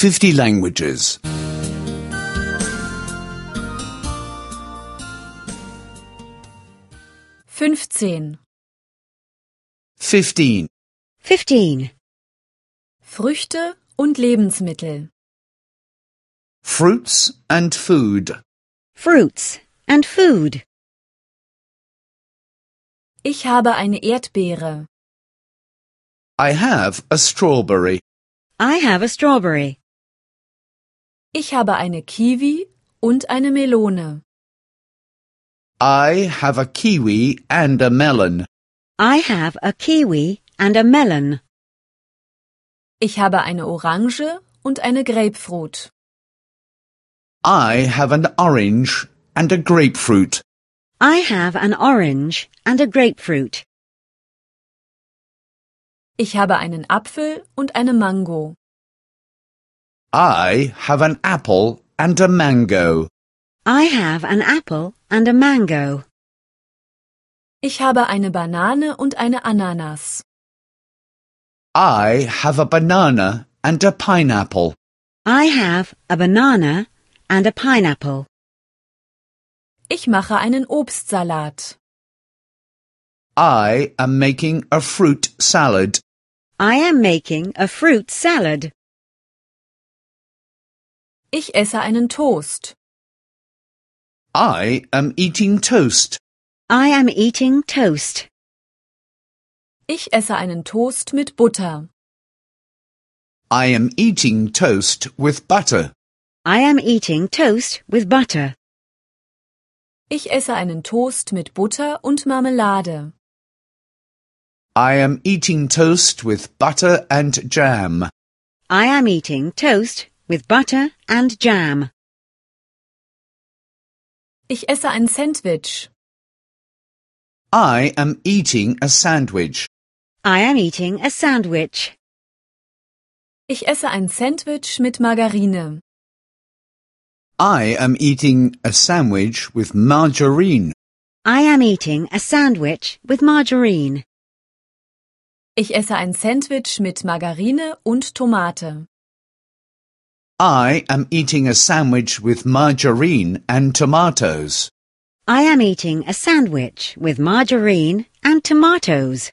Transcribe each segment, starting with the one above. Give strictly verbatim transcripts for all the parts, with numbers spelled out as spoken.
fifty languages. fünfzehn. Fifteen. Fifteen. Früchte und Lebensmittel. Fruits and food. Fruits and food. Ich habe eine Erdbeere. I have a strawberry. I have a strawberry. Ich habe eine Kiwi und eine Melone. I have a kiwi and a melon. I have a kiwi and a melon. Ich habe eine Orange und eine Grapefruit. I have an orange and a grapefruit. I have an orange and a grapefruit. Ich habe einen Apfel und eine Mango. I have an apple and a mango. I have an apple and a mango. Ich habe eine Banane und eine Ananas. I have a banana and a pineapple. I have a banana and a pineapple. Ich mache einen Obstsalat. I am making a fruit salad. I am making a fruit salad. Ich esse einen Toast. I am eating toast. I am eating toast. Ich esse einen Toast mit Butter. I am eating toast with butter. I am eating toast with butter. Ich esse einen Toast mit Butter und Marmelade. I am eating toast with butter and jam. I am eating toast with butter and jam. Ich esse ein Sandwich. I am eating a sandwich. I am eating a sandwich. Ich esse ein Sandwich mit Margarine. I am eating a sandwich with margarine. I am eating a sandwich with margarine. Ich esse ein Sandwich mit Margarine und Tomate. I am eating a sandwich with margarine and tomatoes. I am eating a sandwich with margarine and tomatoes.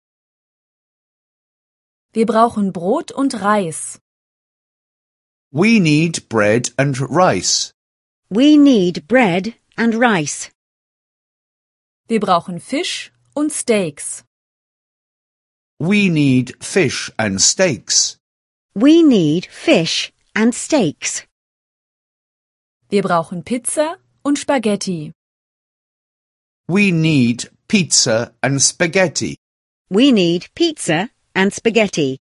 Wir brauchen Brot und Reis. We need bread and rice. We need bread and rice. Wir brauchen Fisch und Steaks. We need fish and steaks. We need fish and steaks. Wir brauchen Pizza und Spaghetti. We need pizza and spaghetti. We need pizza and spaghetti.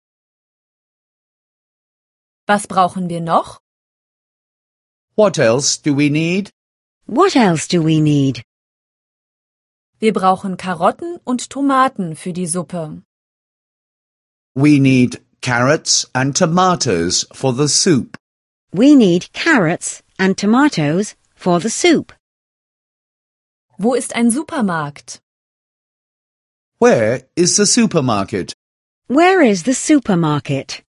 Was brauchen wir noch? What else do we need? What else do we need? Wir brauchen Karotten und Tomaten für die Suppe. We need carrots and tomatoes for the soup. We need carrots and tomatoes for the soup. Wo ist ein Supermarkt? Where is the supermarket? Where is the supermarket?